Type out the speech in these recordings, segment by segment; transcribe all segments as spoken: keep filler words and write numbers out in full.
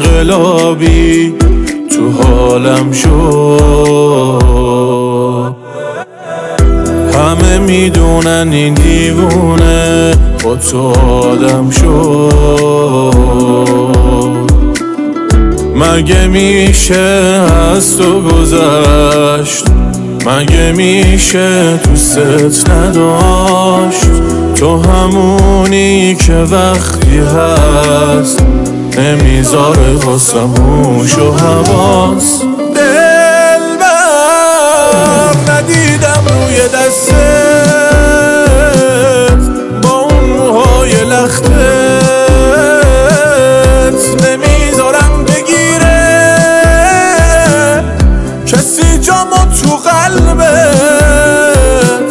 انقلابی تو حالم شد. همه میدونن این دیوونه با تو آدم شد. مگه میشه از تو گذشت؟ مگه میشه دوست نداشت؟ تو همونی که وقتی هست نمیذاره واسم هوش و حواس. دلبر ندیدم روی دستت با اون موهای لختت، نمیذارم بگیره کسی جامو تو قلبت.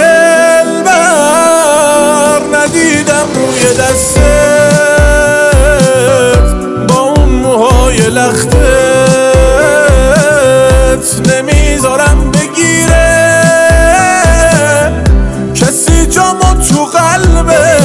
دلبر ندیدم روی دستت با اون موهای لختت، نمیذارم بگیره کسی جامو تو قلبت.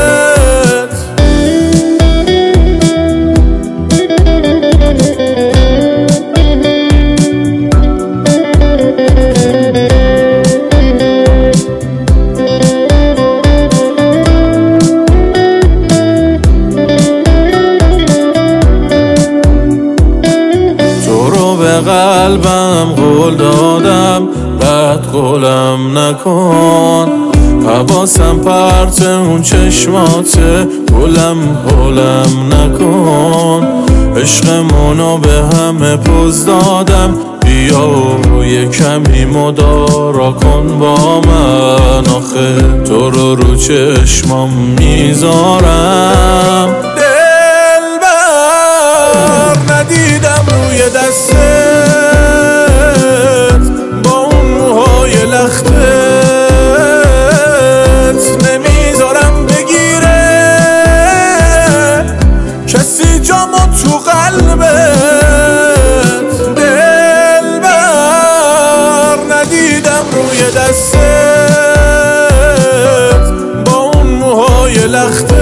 به قلبم قول دادم بعد قولم نکن. حواسم پرت اون چشماته گلم هولم نکن. عشقمونو به همه پوز دادم بیا و یه کمی مدارا کن با من. آخه تو رو رو چشمام میذارم. دلبر ندیدم روی دستت با اون موهای لختت، نمیذارم بگیره کسی جامو تو قلبت. دلبر ندیدم روی دستت با اون موهای لختت،